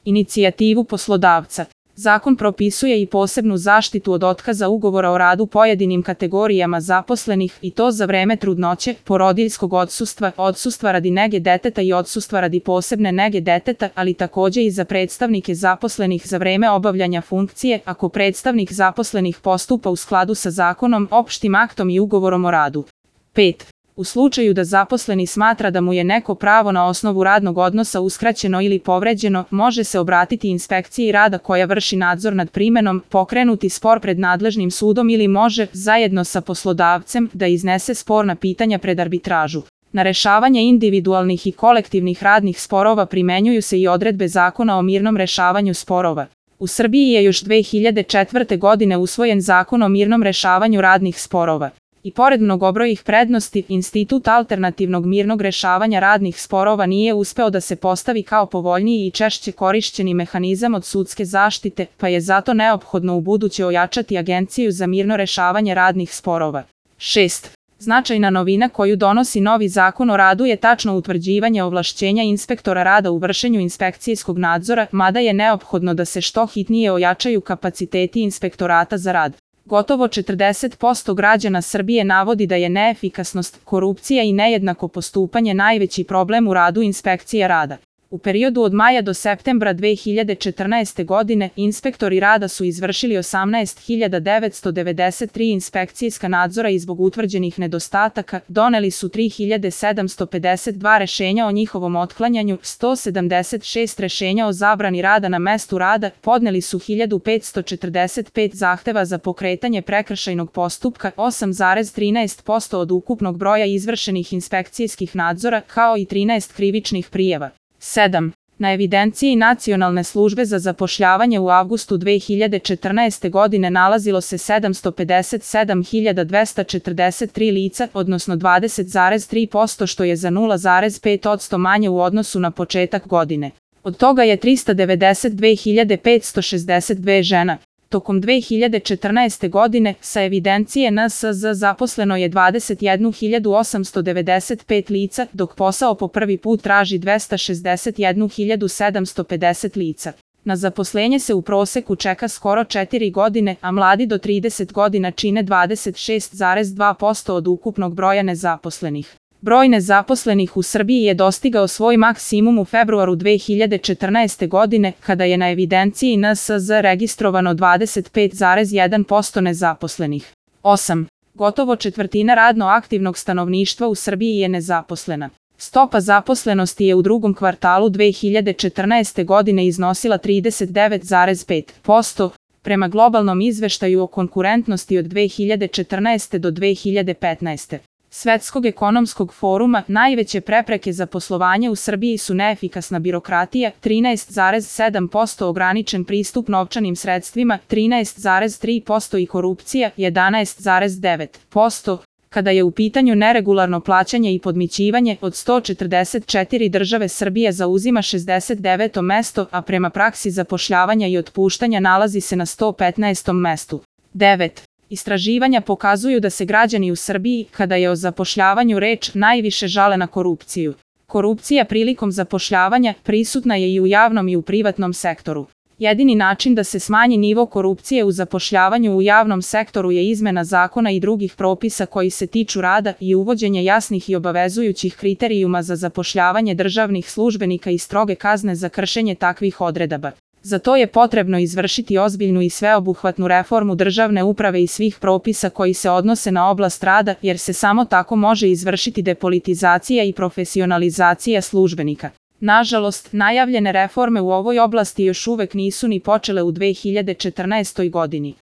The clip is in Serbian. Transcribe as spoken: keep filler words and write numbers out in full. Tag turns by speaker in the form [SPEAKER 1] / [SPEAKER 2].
[SPEAKER 1] inicijativu poslodavca. Zakon propisuje i posebnu zaštitu od otkaza ugovora o radu pojedinim kategorijama zaposlenih i to za vreme trudnoće, porodiljskog odsustva, odsustva radi nege deteta i odsustva radi posebne nege deteta, ali takođe i za predstavnike zaposlenih za vreme obavljanja funkcije ako predstavnik zaposlenih postupa u skladu sa zakonom, opštim aktom i ugovorom o radu. pet. U slučaju da zaposleni smatra da mu je neko pravo na osnovu radnog odnosa uskraćeno ili povređeno, može se obratiti inspekciji rada koja vrši nadzor nad primenom, pokrenuti spor pred nadležnim sudom ili može, zajedno sa poslodavcem, da iznese sporna pitanja pred arbitražu. Na rešavanje individualnih i kolektivnih radnih sporova primenjuju se i odredbe Zakona o mirnom rešavanju sporova. U Srbiji je još dve hiljade četvrte. godine usvojen Zakon o mirnom rešavanju radnih sporova. I pored mnogobrojnih prednosti, institut alternativnog mirnog rešavanja radnih sporova nije uspeo da se postavi kao povoljniji i češće korišćeni mehanizam od sudske zaštite, pa je zato neophodno ubuduće ojačati Agenciju za mirno rešavanje radnih sporova. šest. Značajna novina koju donosi novi Zakon o radu je tačno utvrđivanje ovlašćenja inspektora rada u vršenju inspekcijskog nadzora, mada je neophodno da se što hitnije ojačaju kapaciteti inspektorata za rad. Gotovo četrdeset posto građana Srbije navodi da je neefikasnost, korupcija i nejednako postupanje najveći problem u radu inspekcija rada. U periodu od maja do septembra dve hiljade četrnaeste. godine inspektori rada su izvršili osamnaest hiljada devetsto devedeset tri inspekcijska nadzora i zbog utvrđenih nedostataka doneli su tri hiljade sedamsto pedeset dva rešenja o njihovom otklanjanju, sto sedamdeset šest rešenja o zabrani rada na mestu rada, podneli su hiljadu petsto četrdeset pet zahteva za pokretanje prekršajnog postupka, osam zarez trinaest posto od ukupnog broja izvršenih inspekcijskih nadzora, kao i trinaest krivičnih prijava. sedam. Na evidenciji Nacionalne službe za zapošljavanje u avgustu dve hiljade četrnaeste. godine nalazilo se sedamsto pedeset sedam hiljada dvesta četrdeset tri lica, odnosno dvadeset zarez tri posto što je za nula zarez pet posto manje u odnosu na početak godine. Od toga je trista devedeset dve hiljade petsto šezdeset dve žena. Tokom dve hiljade četrnaeste. godine sa evidencije N S Z zaposleno je dvadeset jednu hiljadu osamsto devedeset pet lica, dok posao po prvi put traži dvesta šezdeset jednu hiljadu sedamsto pedeset lica. Na zaposlenje se u proseku čeka skoro četiri godine, a mladi do trideset godina čine dvadeset šest zarez dva posto od ukupnog broja nezaposlenih. Broj nezaposlenih u Srbiji je dostigao svoj maksimum u februaru dve hiljade četrnaeste. godine, kada je na evidenciji N S Z registrovano dvadeset pet zarez jedan posto nezaposlenih. osam. Gotovo četvrtina radno aktivnog stanovništva u Srbiji je nezaposlena. Stopa zaposlenosti je u drugom kvartalu dve hiljade četrnaeste. godine iznosila trideset devet zarez pet posto, prema globalnom izveštaju o konkurentnosti od dve hiljade četrnaeste. do dve hiljade petnaeste. Svetskog ekonomskog foruma, najveće prepreke za poslovanje u Srbiji su neefikasna birokratija, trinaest zarez sedam posto ograničen pristup novčanim sredstvima, trinaest zarez tri posto i korupcija, jedanaest zarez devet posto. Kada je u pitanju neregularno plaćanje i podmićivanje, od sto četrdeset četiri države Srbija zauzima šezdeset deveto mesto, a prema praksi zapošljavanja i otpuštanja nalazi se na sto petnaestom mestu. devet. Istraživanja pokazuju da se građani u Srbiji, kada je o zapošljavanju reč, najviše žale na korupciju. Korupcija prilikom zapošljavanja prisutna je i u javnom i u privatnom sektoru. Jedini način da se smanji nivo korupcije u zapošljavanju u javnom sektoru je izmena zakona i drugih propisa koji se tiču rada i uvođenje jasnih i obavezujućih kriterijuma za zapošljavanje državnih službenika i stroge kazne za kršenje takvih odredaba. Za to je potrebno izvršiti ozbiljnu i sveobuhvatnu reformu državne uprave i svih propisa koji se odnose na oblast rada, jer se samo tako može izvršiti depolitizacija i profesionalizacija službenika. Nažalost, najavljene reforme u ovoj oblasti još uvek nisu ni počele u dve hiljade četrnaestoj. godini.